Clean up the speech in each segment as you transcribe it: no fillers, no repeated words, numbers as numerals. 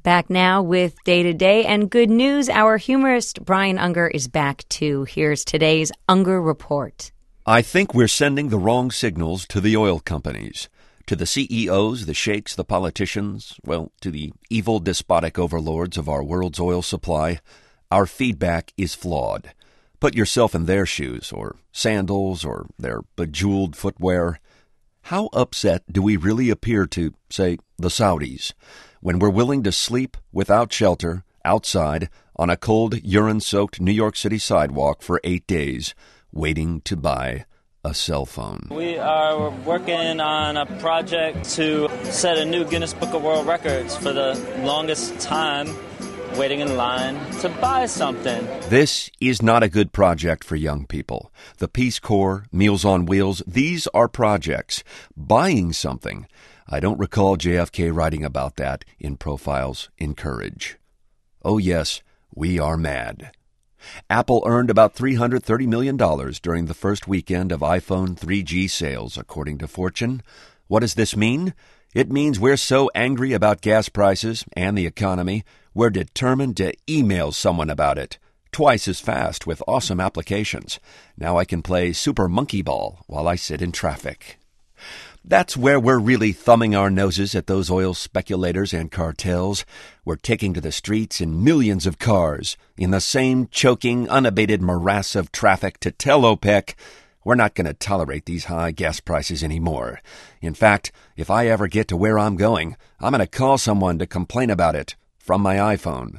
Back now with Day to Day and good news. Our humorist Brian Unger is back too. Here's today's Unger Report. I think we're sending the wrong signals to the oil companies. To the CEOs, the sheikhs, the politicians, well, to the evil despotic overlords of our world's oil supply, our feedback is flawed. Put yourself in their shoes, or sandals, or their bejeweled footwear. How upset do we really appear to, say, the Saudis, when we're willing to sleep without shelter, outside, on a cold, urine-soaked New York City sidewalk for 8 days, waiting to buy a cell phone? We are working on a project to set a new Guinness Book of World Records for the longest time waiting in line to buy something. This is not a good project for young people. The Peace Corps, Meals on Wheels, these are projects. Buying something. I don't recall JFK writing about that in Profiles in Courage. Oh yes, we are mad. Apple earned about $330 million during the first weekend of iPhone 3G sales, according to Fortune. What does this mean? It means we're so angry about gas prices and the economy, we're determined to email someone about it. Twice as fast with awesome applications. Now I can play Super Monkey Ball while I sit in traffic. That's where we're really thumbing our noses at those oil speculators and cartels. We're taking to the streets in millions of cars, in the same choking, unabated morass of traffic to tell OPEC, we're not going to tolerate these high gas prices anymore. In fact, if I ever get to where I'm going, I'm going to call someone to complain about it from my iPhone.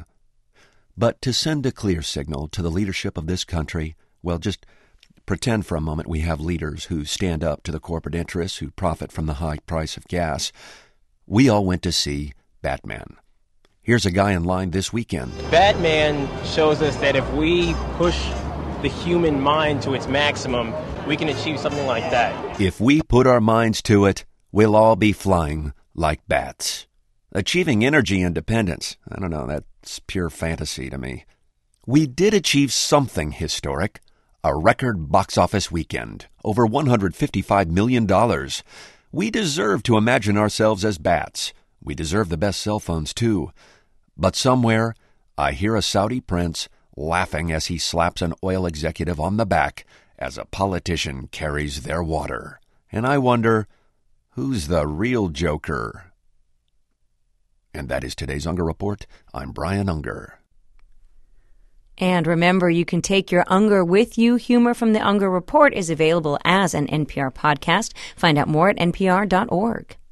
But to send a clear signal to the leadership of this country, well, just pretend for a moment we have leaders who stand up to the corporate interests who profit from the high price of gas. We all went to see Batman. Here's a guy in line this weekend. Batman shows us that if we push the human mind to its maximum, we can achieve something like that. If we put our minds to it, we'll all be flying like bats. Achieving energy independence, I don't know, that's pure fantasy to me. We did achieve something historic. A record box office weekend, over $155 million. We deserve to imagine ourselves as bats. We deserve the best cell phones, too. But somewhere, I hear a Saudi prince laughing as he slaps an oil executive on the back as a politician carries their water. And I wonder, who's the real joker? And that is today's Unger Report. I'm Brian Unger. And remember, you can take your Unger with you. Humor from the Unger Report is available as an NPR podcast. Find out more at npr.org.